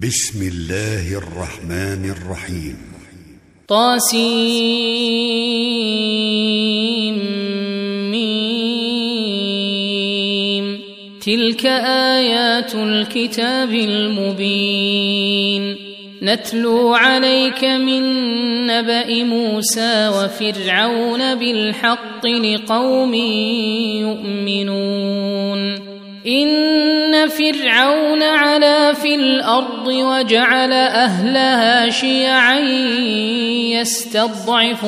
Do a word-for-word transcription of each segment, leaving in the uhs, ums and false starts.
بسم الله الرحمن الرحيم. طاسيم. تلك آيات الكتاب المبين نتلو عليك من نبأ موسى وفرعون بالحق لقوم يؤمنون. إن فرعون علا في الأرض وجعل أهلها شيعا يستضعف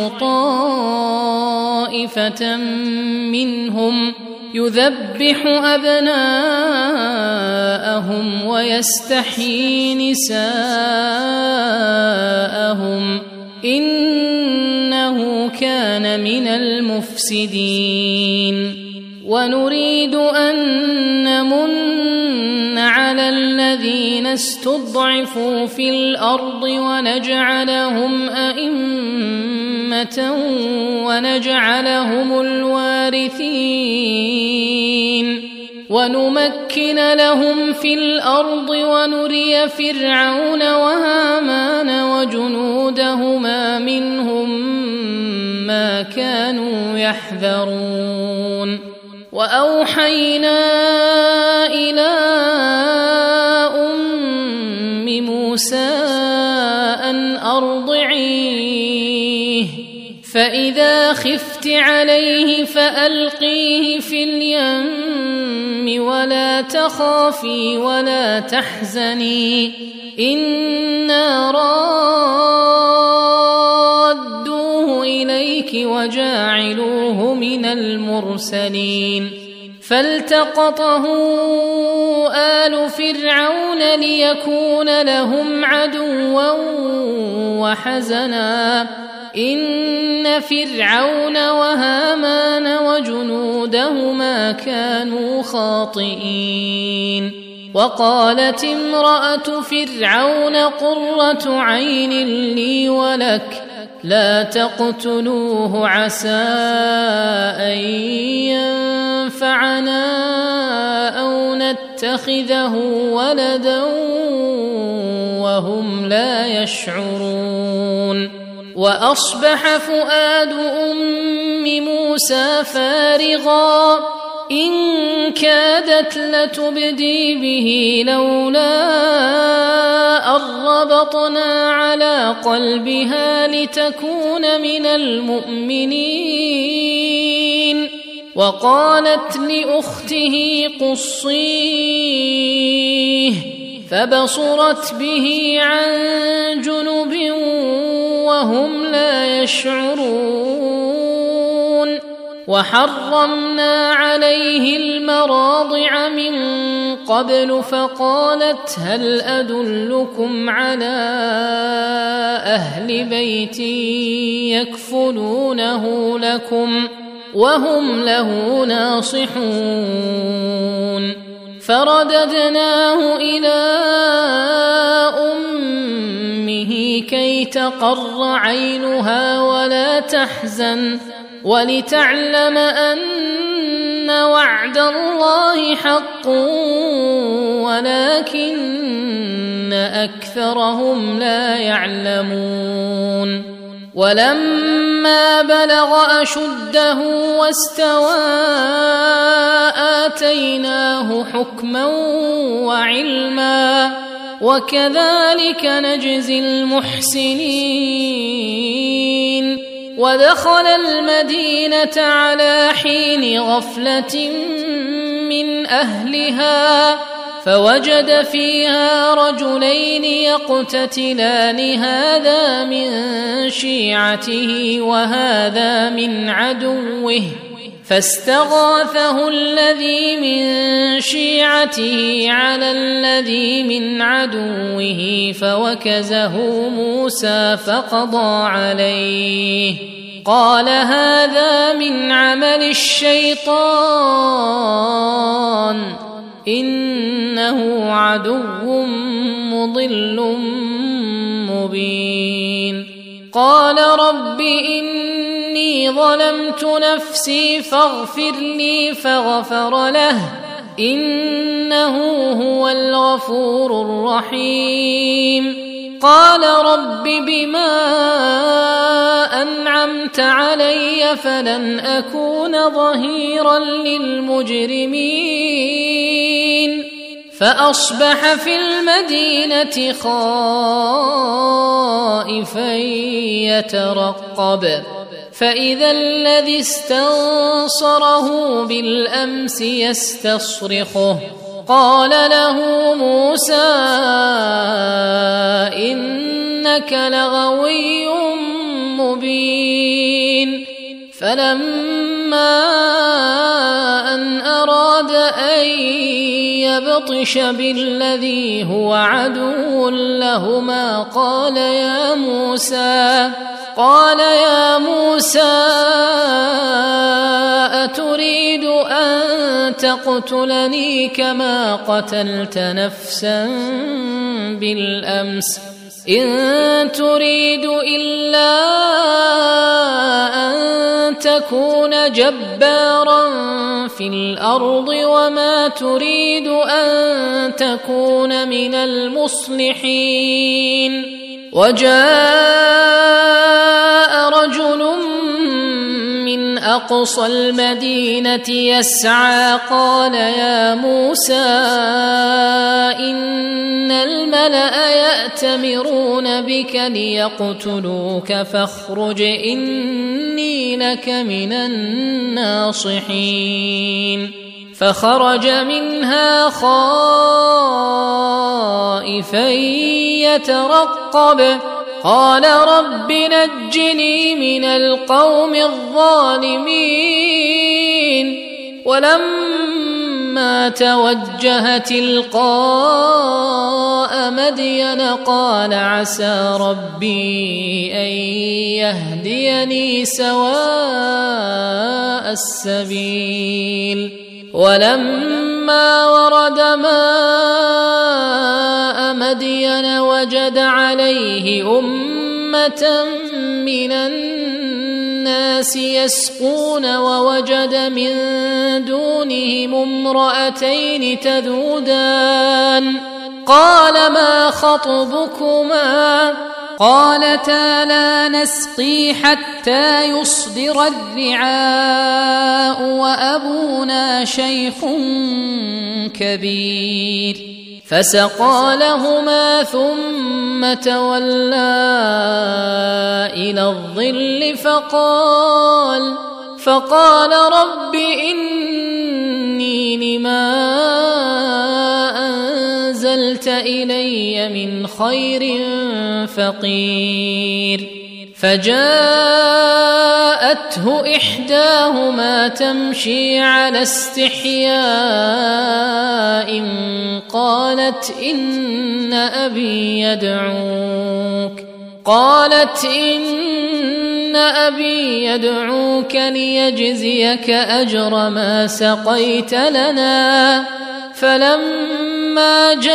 طائفة منهم يذبح أبناءهم ويستحيي نساءهم إنه كان من المفسدين. ونريد أن نمن على الذين استضعفوا في الأرض ونجعلهم أئمة ونجعلهم الوارثين ونمكن لهم في الأرض ونري فرعون وهامان وجنودهما منهم ما كانوا يحذرون. وأوحينا إلى أم موسى أن أرضعيه فإذا خفت عليه فألقيه في اليم ولا تخافي ولا تحزني إنا رادوه إليك وجاعلوه من المرسلين. فالتقطه آل فرعون ليكون لهم عدوا وحزنا إن فرعون وهامان وجنودهما كانوا خاطئين. وقالت امرأة فرعون قرة عين لي ولك لا تقتلوه عسى أن ينفعنا أو نتخذه ولدا وهم لا يشعرون. وأصبح فؤاد أم موسى فارغا إن كادت لتبدي به لولا أن ربطنا على قلبها لتكون من المؤمنين. وقالت لأخته قصيه فبصرت به عن جنب وهم لا يشعرون. وحرمنا عليه المراضع من قبل فقالت هل أدلكم على أهل بيت يكفلونه لكم وهم له ناصحون. فرددناه إلى أمه كي تقر عينها ولا تحزن ولتعلم أن وعد الله حق ولكن أكثرهم لا يعلمون. ولما بلغ أشده واستوى آتيناه حكما وعلما وكذلك نجزي المحسنين. ودخل المدينة على حين غفلة من أهلها فوجد فيها رجلين يقتتلان هذا من شيعته وهذا من عدوه فاستغاثه الذي من شيعته على الذي من عدوه فوكزه موسى فقضى عليه قال هذا من عمل الشيطان إنه عدو مضل مبين. قال رب إني ظلمت نفسي فاغفر لي فغفر له إنه هو الغفور الرحيم. قال رب بما أنعمت علي فلن أكون ظهيرا للمجرمين. فأصبح في المدينة خائفا يترقب فإذا الذي استنصره بالأمس يستصرخه. قال له موسى إنك لغوي مبين. فلما أن أراد أن يبطش بالذي هو عدو لهما قال يا موسى قال يا موسى أتريد أن تقتلني كما قتلت نفسا بالأمس إن تريد إلا أن تكون جبارا في الأرض وما تريد أن تكون من المصلحين. وجاء رجل من أقصى المدينة يسعى قال يا موسى إن الملأ يأتمرون بك ليقتلوك فاخرج إني لك من الناصحين. فخرج منها خائفا يترقب قال رب نجني من القوم الظالمين. ولما توجه تلقاء مدين قال عسى ربي أن يهديني سواء السبيل. ولما ورد ماء مدين وجد عليه أمة من الناس يسقون ووجد من دونهم امرأتين تذودان قال ما خطبكما قالتا لا نسقي حتى يصدر الرعاء وأبونا شيخ كبير. فسقى لهما ثم تولى إلى الظل فقال فقال رب إني لما أنزلت إلي من خير فقير. فجاءته إحداهما تمشي على استحياء قالت إن أبي يدعوك قالت إن أبي يدعوك ليجزيك أجر ما سقيت لنا. فلما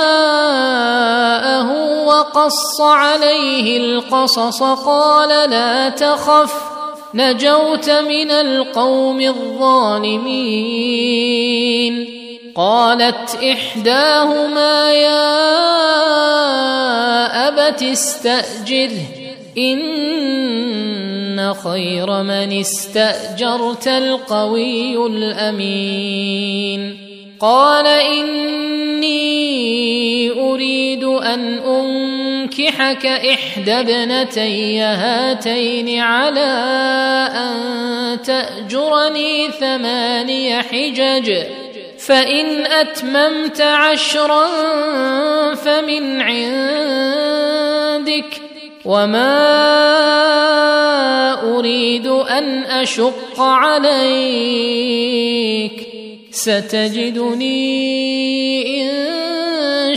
جاءه وقص عليه القصص قال لا تخف نجوت من القوم الظالمين. قالت إحداهما يا أبت استأجره إن خير من استأجرت القوي الأمين. قال إني أريد أن أنكحك إحدى ابنتي هاتين على أن تأجرني ثماني حجج فإن أتممت عشرا فمن عندك وما أريد أن أشق عليك ستجدني إن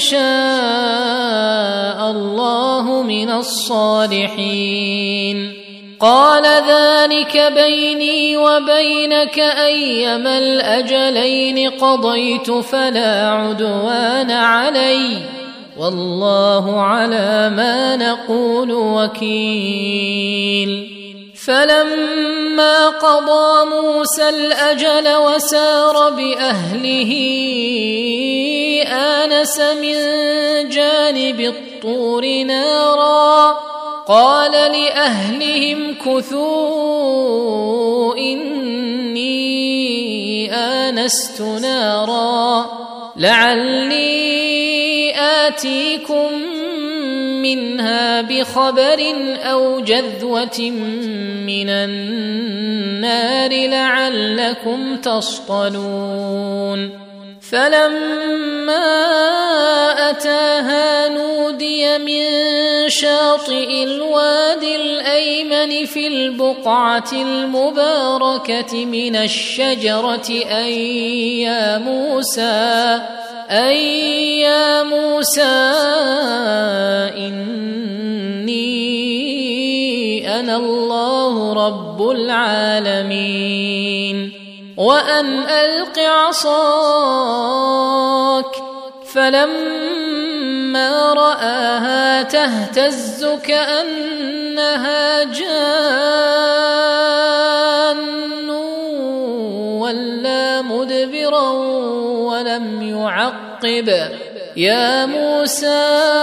شاء الله من الصالحين. قال ذلك بيني وبينك أيما الأجلين قضيت فلا عدوان علي والله على ما نقول وكيل. فلما قضى موسى الأجل وسار بأهله آنس من جانب الطور نارا قال لأهلهم كثوا إني آنست نارا لعلي آتيكم منها بخبر أو جذوة من النار لعلكم تصطلون فلما أتاها نودي من شاطئ الوادي الأيمن في البقعة المباركة من الشجرة أن يا موسى أن يا موسى إني أنا الله رب العالمين وأن ألق عصاك فلما رآها تهتز كأنها جان ولا مدبرا ولم يعقب يا موسى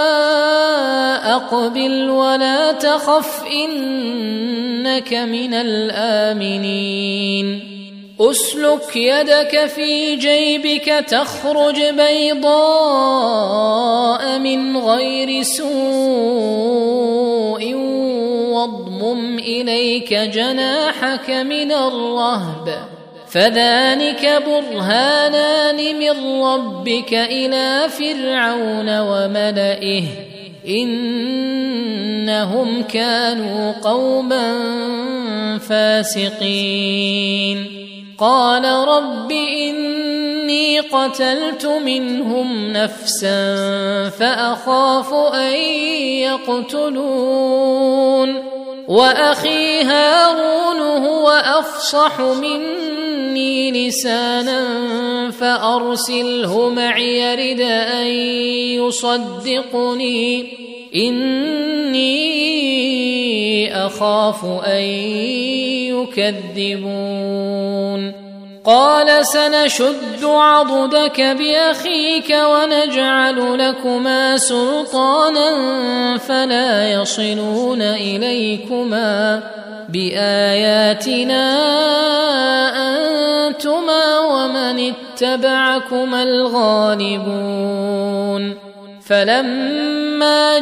أقبل ولا تخف إنك من الآمنين أسلك يدك في جيبك تخرج بيضاء من غير سوء واضمم إليك جناحك من الرهب فذلك برهانان من ربك إلى فرعون وملئه إنهم كانوا قوما فاسقين قال رب إني قتلت منهم نفسا فأخاف أن يقتلون وأخي هارون هو أفصح مني لسانا فأرسله معي يرد أن يصدقني إني أخاف أن يكذبون قال سنشد عضدك بأخيك ونجعل لكما سلطانا فلا يصلون إليكما بآياتنا أنتما ومن اتبعكما الغالبون فلما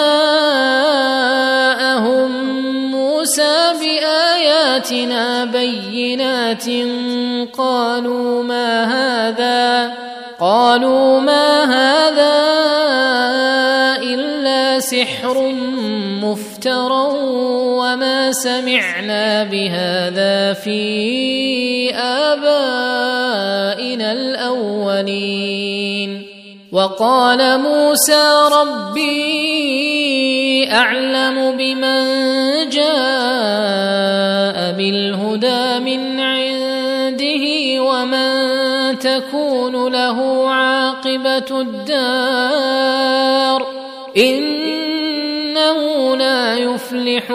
جاءهم موسى بآياتنا بينات قالوا ما هذا قالوا ما هذا إلا سحر مفترى وما سمعنا بهذا في آبائنا الأولين وقال موسى ربي أعلم بمن جاء بالهدى من عنده ومن تكون له عاقبة الدار إنه لا يفلح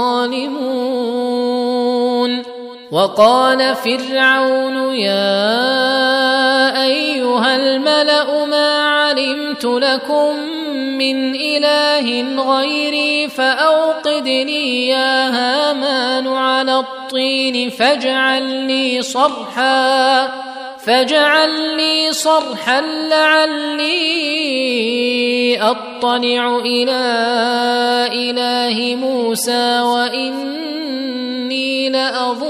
الظالمون وقال فرعون يا أيها الملأ ما علمت لكم من إله غيري فأوقد لي يا هامان على الطين فاجعل لي صرحا فاجعل لي صرحا لعلي أطلع إلى إله موسى وإني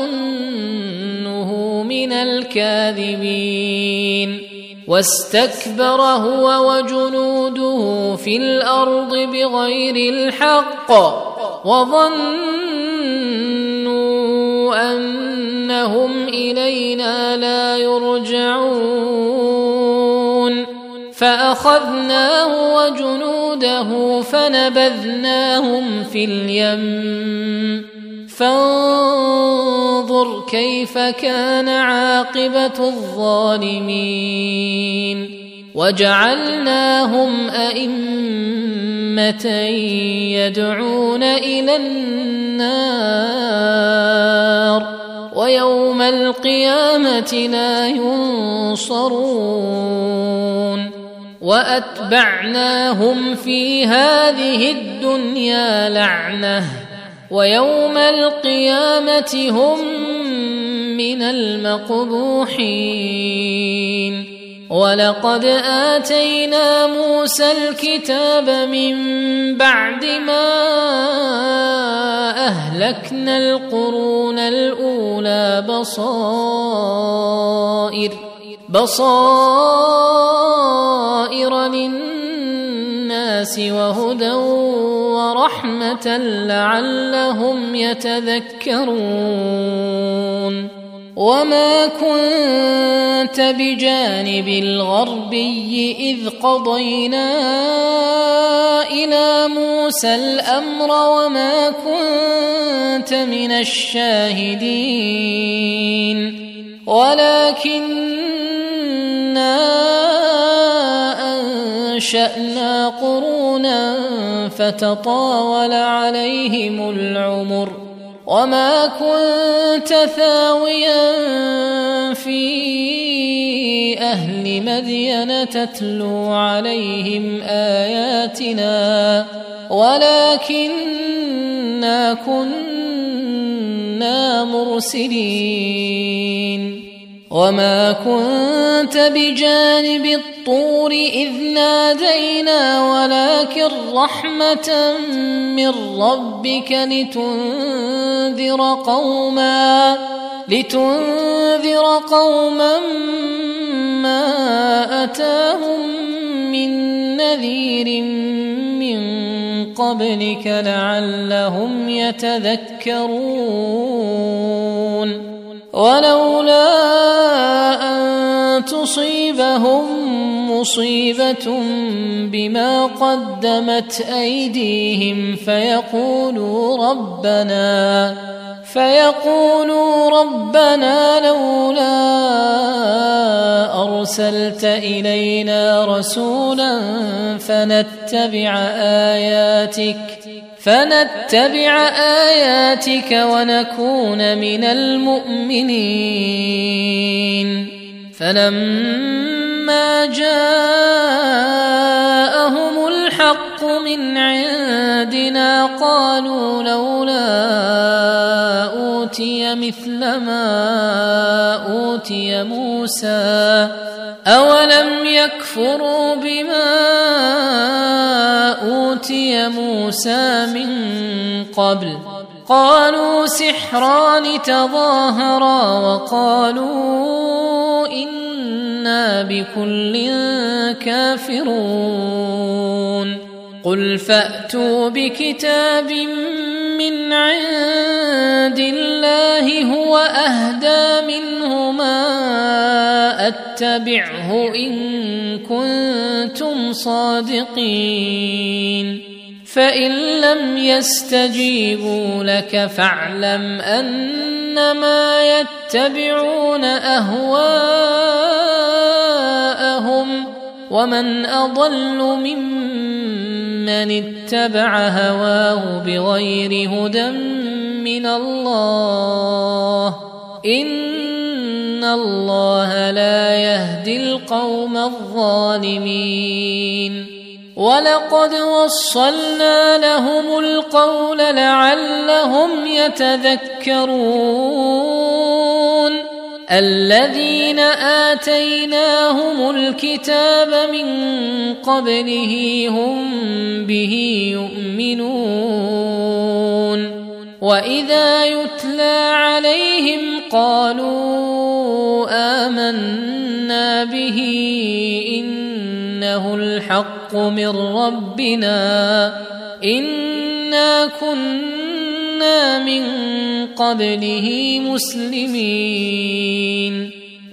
لأظنه من الكاذبين واستكبر هو وجنوده في الأرض بغير الحق وظنوا أنهم إلينا لا يرجعون فأخذناه وجنوده فنبذناهم في اليم فانظر كيف كان عاقبة الظالمين وجعلناهم أئمة يدعون إلى النار ويوم القيامة لا ينصرون وأتبعناهم في هذه الدنيا لعنة ويوم القيامة هم من المقبوحين ولقد آتينا موسى الكتاب من بعد ما أهلكنا القرون الأولى بصائر بصائر للناس وهدى ورحمة لعلهم يتذكرون وما كنت بجانب الغربي إذ قضينا إلى موسى الأمر وما كنت من الشاهدين ولكننا أنشأنا قرونا فتطاول عليهم العمر وما كنت ثاويا في أهل مدين تتلو عليهم آياتنا ولكننا كنا مرسلين وما كنت بجانب الطور إذ نادينا ولكن رحمة من ربك لتنذر قوما لتنذر قوما ما أتاهم من نذير من قبلك لعلهم يتذكرون ولولا أن تصيبهم مصيبة بما قدمت أيديهم فيقولوا ربنا فيقولوا ربنا لولا أرسلت إلينا رسولا فنتبع آياتك فنتبع آياتك ونكون من المؤمنين فلما جاءهم الحق من عندنا قالوا لولا أوتي مثل ما أوتي موسى أولم يكفروا بما أوتي موسى من قبل قالوا سحران تظاهرا وقالوا إنا بكل كافرون قل فأتوا بكتاب من عند الله هو أهدى منهما أتبعه إن كنتم صادقين فإن لم يستجيبوا لك فاعلم أنما يتبعون أهواءهم ومن أضل ممن اتبع هواه بغير هدى من الله إن الله لا يهدي القوم الظالمين ولقد وصلنا لهم القول لعلهم يتذكرون الذين آتيناهم الكتاب من قبله هم به يؤمنون وإذا يتلى عليهم قالوا آمنا به إنه الحق من ربنا إنا كنا من قبله مسلمين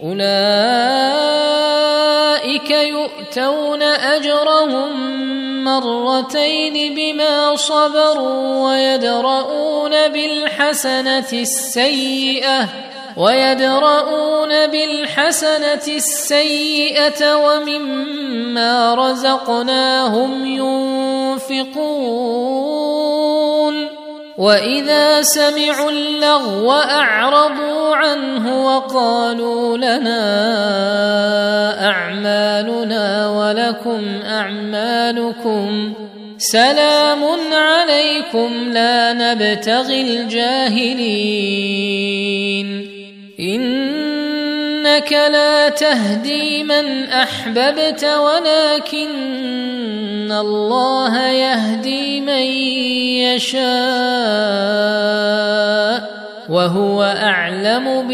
أولئك يؤتون أجرهم مرتين بما صبروا ويدرؤون بالحسنة السيئة ويدرؤون بالحسنة السيئة ومما رزقناهم ينفقون وإذا سمعوا اللغو أعرضوا عنه وقالوا لنا أعمالنا ولكم أعمالكم سلام عليكم لا نبتغي الجاهلين إنك لا تهدي من أحببت ولكن الله يهدي من يشاء وهو أعلم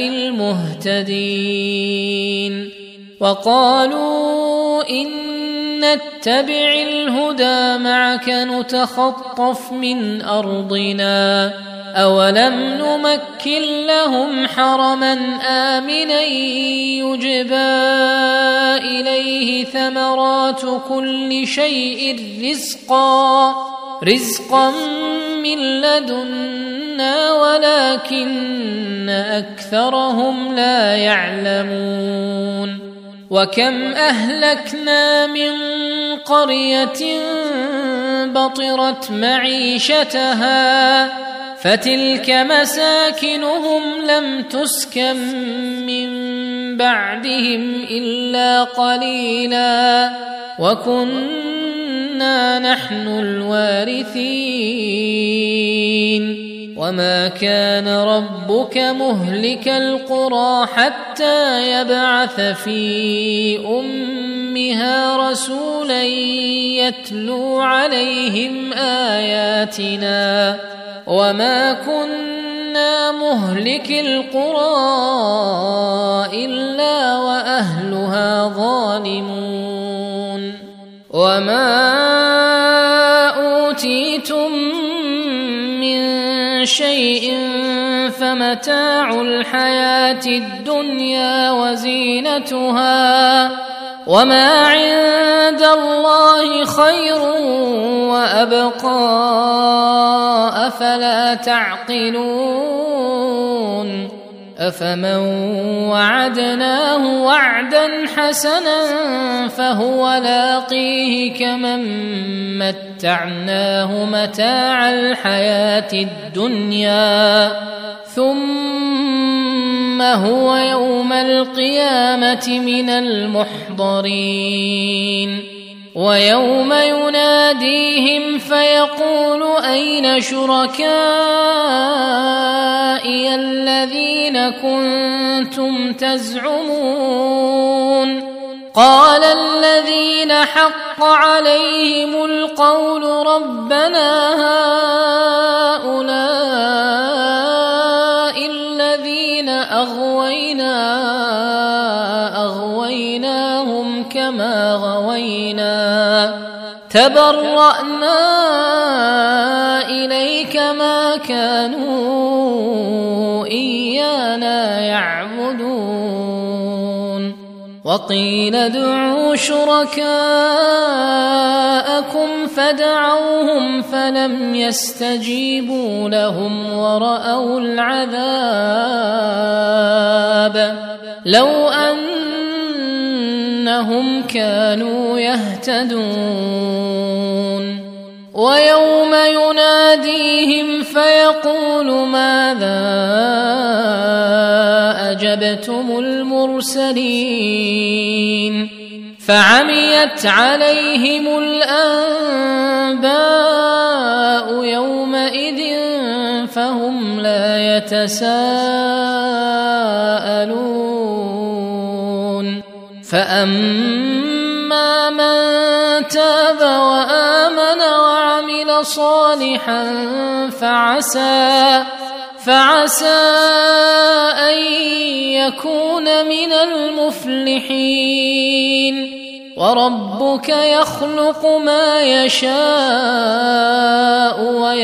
بالمهتدين وقالوا إن نتبع الهدى معك نتخطف من أرضنا أولم نمكن لهم حرما آمنا يجبى إليه ثمرات كل شيء رزقا رزقا من لدنا ولكن أكثرهم لا يعلمون وكم أهلكنا من قرية بطرت معيشتها فتلك مساكنهم لم تسكن من بعدهم إلا قليلا وكنا نحن الوارثين وما كان ربك مهلك القرى حتى يبعث في أمها رسولا يتلو عليهم آياتنا وما كنا مهلك القرى إلا وأهلها ظالمون وما أوتيتم من شيء فمتاع الحياة الدنيا وزينتها وما عند الله خير وأبقى أفلا تعقلون أفمن وعدناه وعدا حسنا فهو لاقيه كمن متعناه متاع الحياة الدنيا ثم هو يوم القيامة من المحضرين ويوم يناديهم فيقول أين شركائي الذين كنتم تزعمون قال الذين حق عليهم القول ربنا هؤلاء الذين أغوينا أغويناهم كما غوينا تبرأنا إليك ما كانوا إيانا يعبدون وقيل ادعوا شركاءكم فدعوهم فلم يستجيبوا لهم ورأوا العذاب لو أنهم كانوا يهتدون ويوم يناديهم فيقول ماذا أجبتم المرسلين فعميت عليهم الأنباء يومئذ فهم لا يتساءلون فأما من تاب وآمن وعمل صالحا فعسى فعسى أن يكون من المفلحين وربك يخلق ما يشاء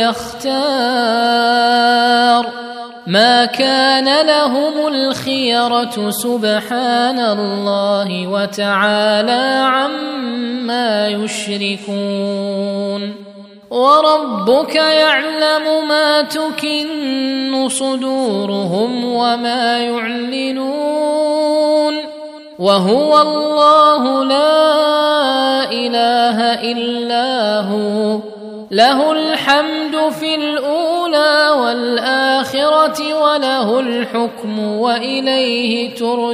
ويختار ما كان لهم الخيرة سبحان الله وتعالى عما يشركون وربك يعلم ما تكن صدورهم وما يعلنون وهو الله لا إله إلا هو له الحمد في الأولى والآخرة وله الحكم وإليه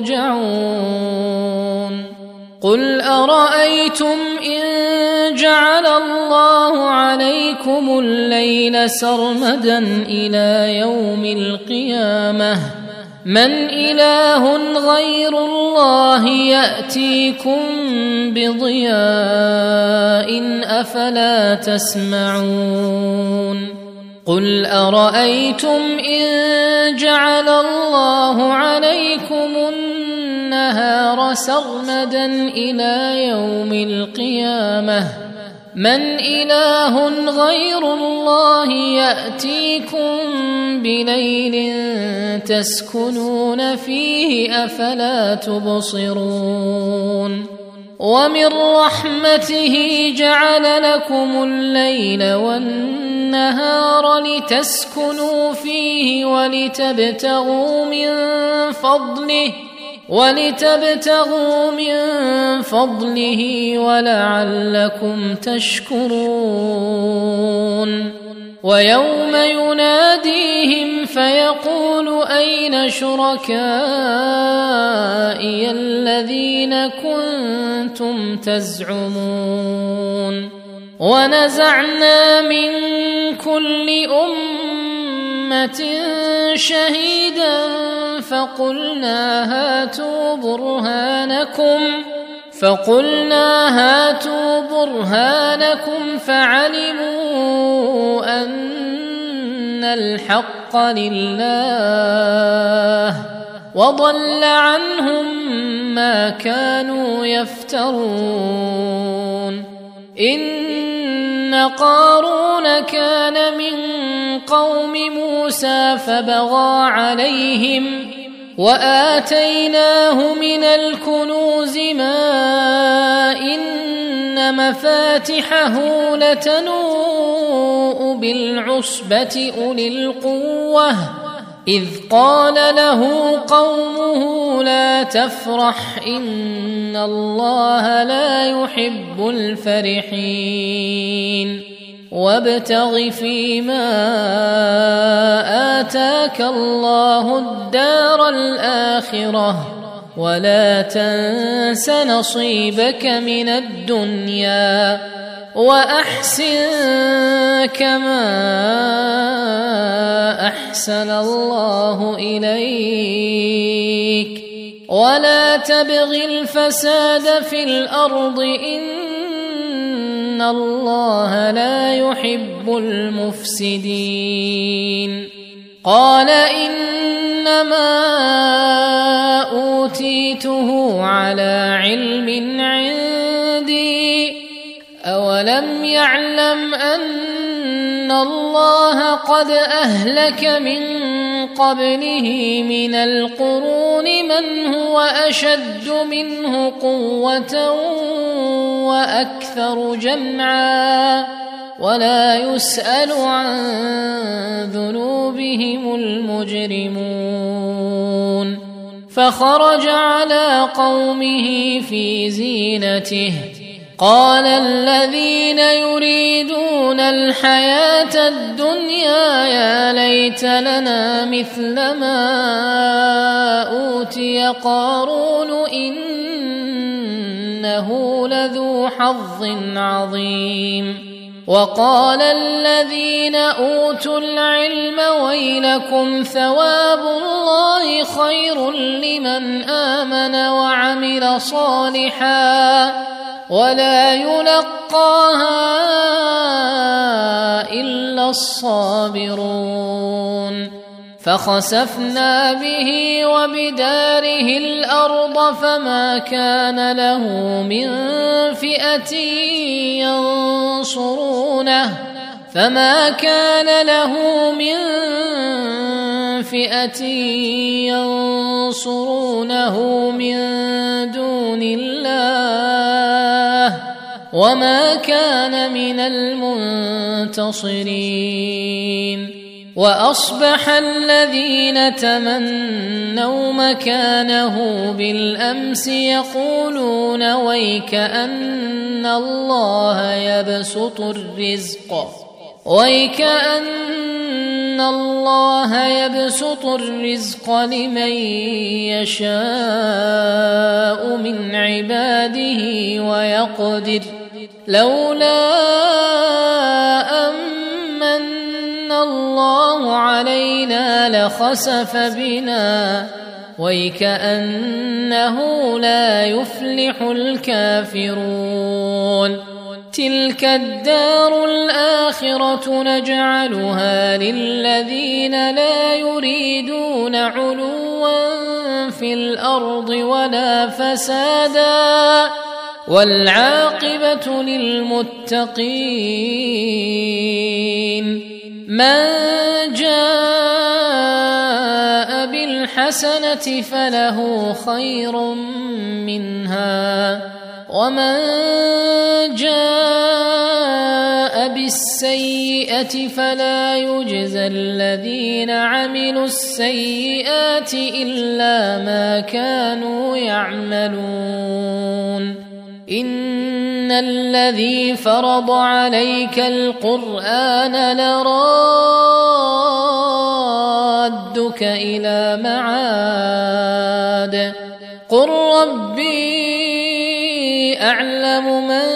ترجعون قل أرأيتم إن جعل الله عليكم الليل سرمدا إلى يوم القيامة من إله غير الله يأتيكم بضياء أفلا تسمعون قل أرأيتم إن جعل الله عليكم النهار سرمدا إلى يوم القيامة من إله غير الله يأتيكم بليل تسكنون فيه أفلا تبصرون ومن رحمته جعل لكم الليل والنهار لتسكنوا فيه ولتبتغوا من فضله ولتبتغوا من فضله ولعلكم تشكرون ويوم يناديهم فيقول أين شركائي الذين كنتم تزعمون ونزعنا من كل أمة شهيدا فقلنا هاتوا برهانكم فقلنا هاتوا برهانكم فعلموا أن الحق لله وضل عنهم ما كانوا يفترون إن قارون كان من قوم موسى فبغى عليهم وآتيناه من الكنوز ما إن مفاتحه لتنوء بالعصبة أولي القوة إذ قال له قومه لا تفرح إن الله لا يحب الفرحين وابتغ فيما آتاك الله الدار الآخرة ولا تنس نصيبك من الدنيا وأحسن كما أحسن الله إليك ولا تبغ الفساد في الأرض إن الله لا يحب المفسدين قال إنما أوتيته على علم عندي أولم يعلم أن الله قد أهلك من قبله من القرون من هو أشد منه قوة وأكثر جمعا ولا يسأل عن ذنوبهم المجرمون فخرج على قومه في زينته قال الذين يريدون الحياة الدنيا يا ليت لنا مثل ما أوتي قارون إنه لذو حظ عظيم وقال الذين أوتوا العلم ويلكم ثواب الله خير لمن آمن وعمل صالحا ولا يلقاها إلا الصابرون فخسفنا به وبداره الأرض فما كان له من فئة ينصرونه فما كان له من فئة ينصرونه من دون الله وما كان من المنتصرين وأصبح الذين تمنوا مكانه بالأمس يقولون ويك أن الله يبسط الرزق ويك أن الله يبسط الرزق لمن يشاء من عباده ويقدر لولا أمن الله علينا لخسف بنا ويكأنه لا يفلح الكافرون تلك الدار الآخرة نجعلها للذين لا يريدون علوا في الأرض ولا فسادا والعاقبة للمتقين من جاء بالحسنة فله خير منها ومن جاء بالسيئة فلا يجزى الذين عملوا السيئات إلا ما كانوا يعملون إن الذي فرض عليك القرآن لرادك إلى معاد قل ربي أعلم من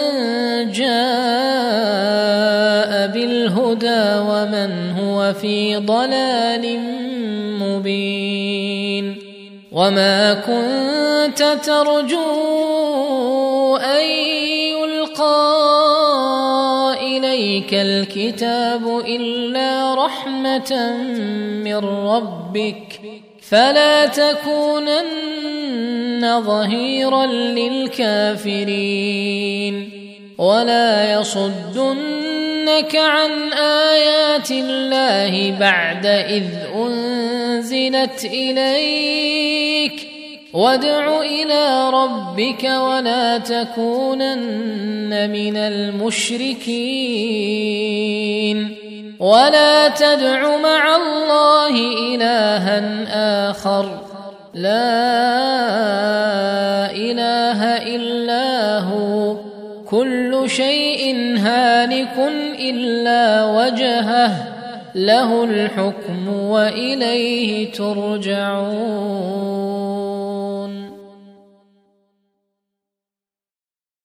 جاء بالهدى ومن هو في ضلال مبين وما كنت ترجو أن يلقى إليك الكتاب إلا رحمة من ربك فلا تكونن ظهيرا للكافرين ولا يصدنك عن آيات الله بعد إذ أنزلت إليك وادع إلى ربك ولا تكونن من المشركين ولا تدع مع الله إلها آخر لا إله إلا هو كل شيء هالك إلا وجهه له الحكم وإليه ترجعون.